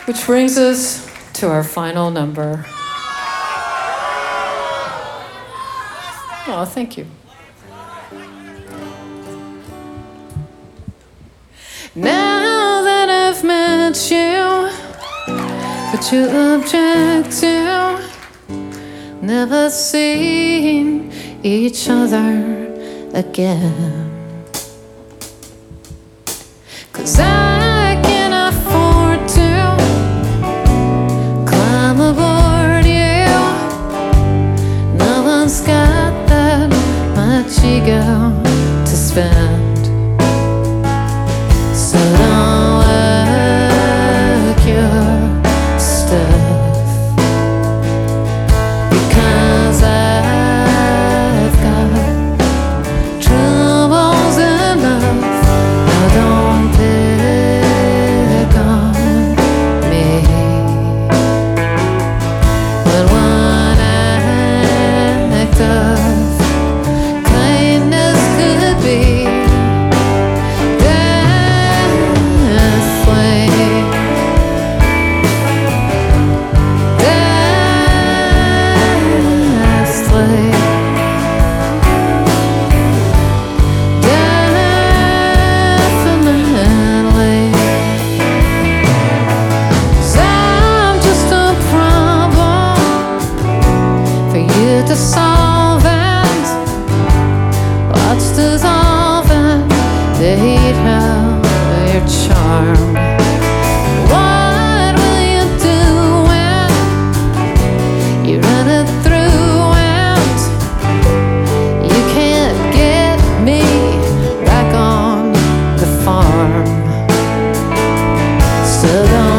Which brings us to our final number. Oh, thank you. Now that I've met you, but you object to never seeing each other again. 'Cause I can afford to climb aboard you. No one's got that much ego to spend. So don't work your stuff, because I've got troubles enough. Now don't pick on me when one act of kindness could be to solve, and what's dissolving the heat of your charm. What will you do when you run it through and you can't get me back on the farm? So don't